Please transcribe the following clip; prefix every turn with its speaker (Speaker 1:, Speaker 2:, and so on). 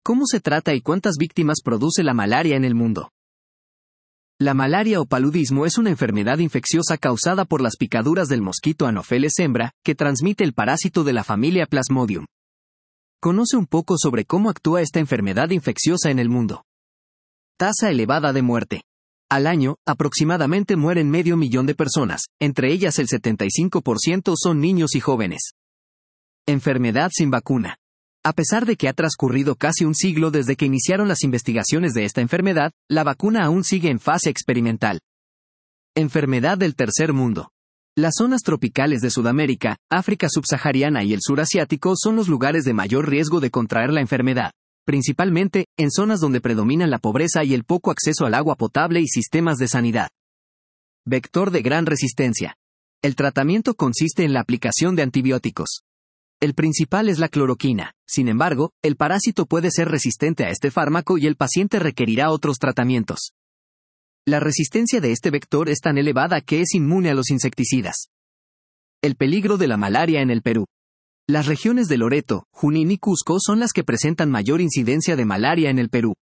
Speaker 1: ¿Cómo se trata y cuántas víctimas produce la malaria en el mundo? La malaria o paludismo es una enfermedad infecciosa causada por las picaduras del mosquito Anopheles hembra, que transmite el parásito de la familia Plasmodium. Conoce un poco sobre cómo actúa esta enfermedad infecciosa en el mundo. Tasa elevada de muerte. Al año, aproximadamente mueren 500.000 de personas, entre ellas el 75% son niños y jóvenes. Enfermedad sin vacuna. A pesar de que ha transcurrido casi un siglo desde que iniciaron las investigaciones de esta enfermedad, la vacuna aún sigue en fase experimental. Enfermedad del tercer mundo. Las zonas tropicales de Sudamérica, África subsahariana y el sur asiático son los lugares de mayor riesgo de contraer la enfermedad, principalmente en zonas donde predominan la pobreza y el poco acceso al agua potable y sistemas de sanidad. Vector de gran resistencia. El tratamiento consiste en la aplicación de antibióticos. El principal es la cloroquina. Sin embargo, el parásito puede ser resistente a este fármaco y el paciente requerirá otros tratamientos. La resistencia de este vector es tan elevada que es inmune a los insecticidas. El peligro de la malaria en el Perú. Las regiones de Loreto, Junín y Cusco son las que presentan mayor incidencia de malaria en el Perú.